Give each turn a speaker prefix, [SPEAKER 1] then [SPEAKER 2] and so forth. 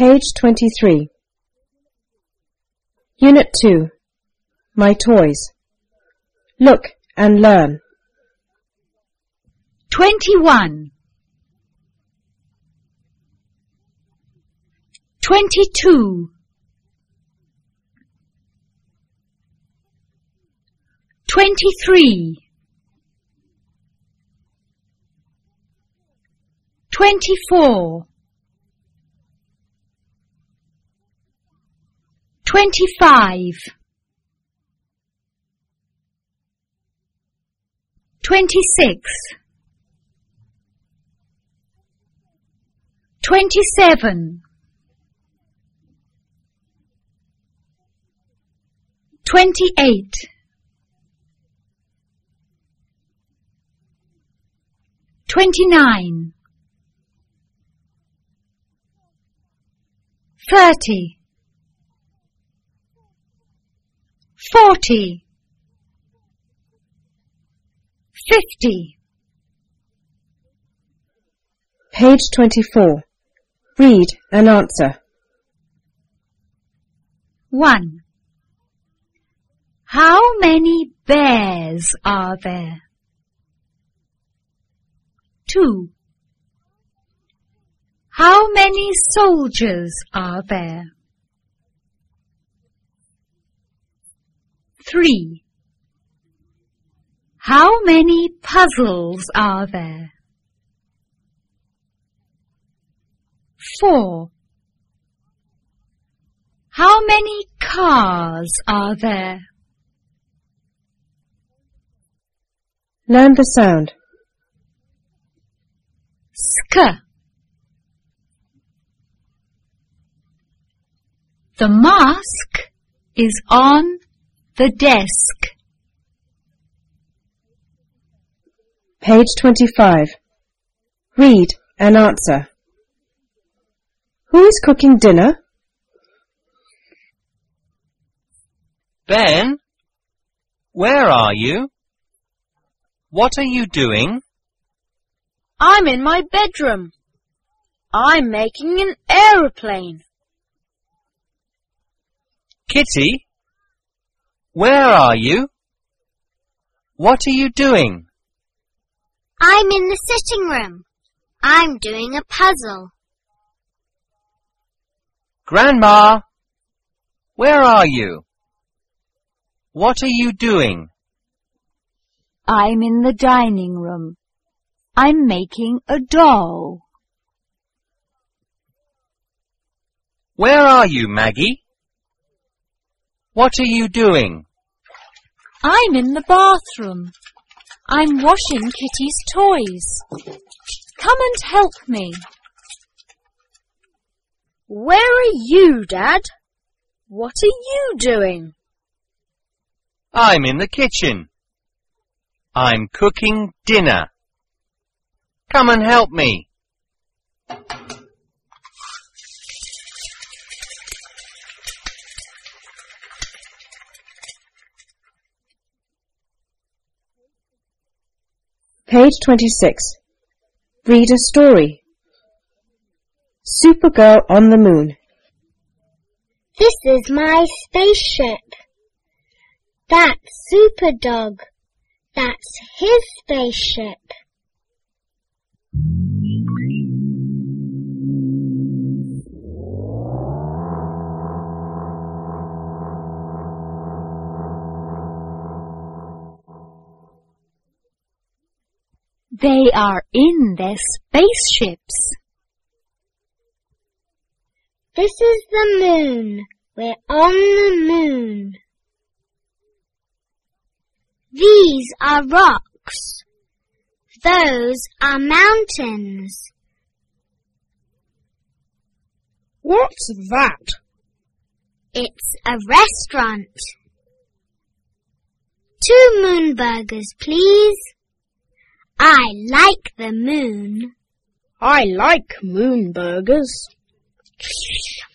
[SPEAKER 1] Page 23. Unit 2. My toys. Look and learn.
[SPEAKER 2] 21, 22, 23, 24, 25, 26, 27, 28, 29, 30, 40, 50.
[SPEAKER 1] Page 24. Read and answer.
[SPEAKER 2] 1. How many bears are there? 2. How many soldiers are there? 3. How many puzzles are there? 4. How many cars are there?
[SPEAKER 1] Learn the sound.
[SPEAKER 2] Sk. The mask is on the desk.
[SPEAKER 1] Page 25. Read and answer. Who is cooking dinner?
[SPEAKER 3] Ben, where are you? What are you doing?
[SPEAKER 4] I'm in my bedroom. I'm making an aeroplane.
[SPEAKER 3] Kitty, where are you? What are you doing?
[SPEAKER 5] I'm in the sitting room. I'm doing a puzzle.
[SPEAKER 3] Grandma, where are you? What are you doing?
[SPEAKER 2] I'm in the dining room. I'm making a doll.
[SPEAKER 3] Where are you, Maggie? What are you doing?
[SPEAKER 4] I'm in the bathroom. I'm washing Kitty's toys. Come and help me. Where are you, Dad? What are you doing?
[SPEAKER 3] I'm in the kitchen. I'm cooking dinner. Come and help me.
[SPEAKER 1] Page 26. Read a story. Supergirl on the Moon.
[SPEAKER 5] This is my spaceship. That's Superdog. That's his spaceship.
[SPEAKER 2] They are in their spaceships.
[SPEAKER 5] This is the moon. We're on the moon. These are rocks. Those are mountains.
[SPEAKER 4] What's that?
[SPEAKER 5] It's a restaurant. 2 moon burgers, please. I like the moon.
[SPEAKER 4] I like moon burgers.